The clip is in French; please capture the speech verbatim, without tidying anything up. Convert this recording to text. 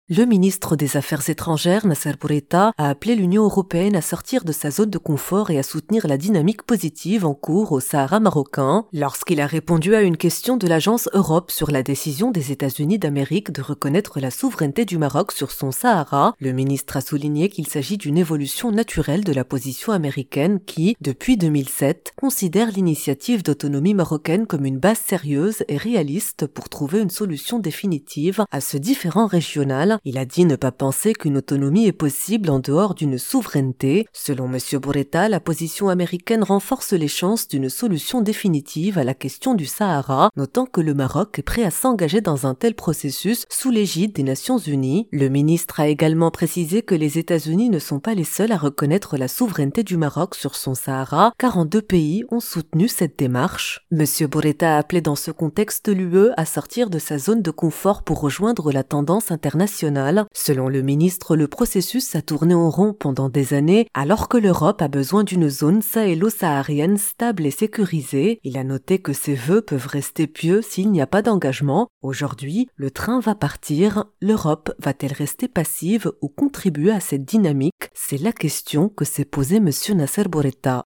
Le ministre des Affaires étrangères, Nasser Bourita, a appelé l'Union européenne à sortir de sa zone de confort et à soutenir la dynamique positive en cours au Sahara marocain, lorsqu'il a répondu à une question de l'agence Europe sur la décision des États-Unis d'Amérique de reconnaître la souveraineté du Maroc sur son Sahara. Le ministre a souligné qu'il s'agit d'une évolution naturelle de la position américaine qui, depuis deux mille sept, considère l'initiative d'autonomie marocaine comme une base sérieuse et réaliste pour trouver une solution définitive à ce différend régional. Il a dit ne pas penser qu'une autonomie est possible en dehors d'une souveraineté. Selon M. Bourita, la position américaine renforce les chances d'une solution définitive à la question du Sahara, notant que le Maroc est prêt à s'engager dans un tel processus sous l'égide des Nations Unies. Le ministre a également précisé que les États-Unis ne sont pas les seuls à reconnaître la souveraineté du Maroc sur son Sahara, quarante-deux pays ont soutenu cette démarche. M. Bourita a appelé dans ce contexte l'U E à sortir de sa zone de confort pour rejoindre la tendance internationale. Selon le ministre, le processus a tourné en rond pendant des années, alors que l'Europe a besoin d'une zone sahélo-saharienne stable et sécurisée. Il a noté que ces vœux peuvent rester pieux s'il n'y a pas d'engagement. Aujourd'hui, le train va partir. L'Europe va-t-elle rester passive ou contribuer à cette dynamique? C'est la question que s'est posée M. Nasser Bourita.